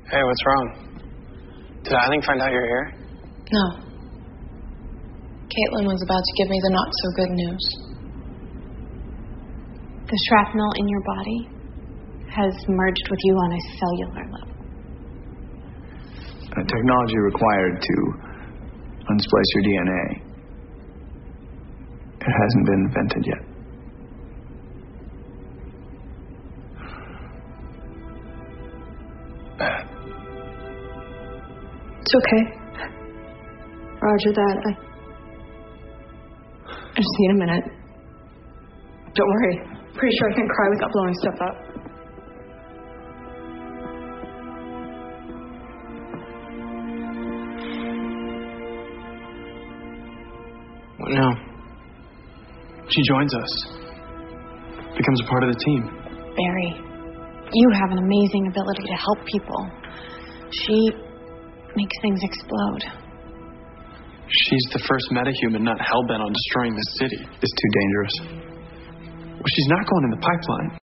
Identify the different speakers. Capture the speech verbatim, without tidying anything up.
Speaker 1: Hey, what's wrong? Did Eileen find out you're here?
Speaker 2: No. Caitlin was about to give me the not-so-good news.
Speaker 3: The shrapnel in your body has merged with you on a cellular level.
Speaker 4: A technology required to unsplice your D N A. It hasn't been invented yet.
Speaker 1: Bad.
Speaker 5: It's okay. Roger that. I... I just need a minute. Don't worry. Pretty sure I can cry without blowing stuff up.
Speaker 1: What now? She joins us. Becomes a part of the team.
Speaker 3: Barry, you have an amazing ability to help people. She makes things explode.
Speaker 1: She's the first metahuman not hell-bent on destroying the city.
Speaker 4: It's too dangerous.
Speaker 1: Well, she's not going in the pipeline.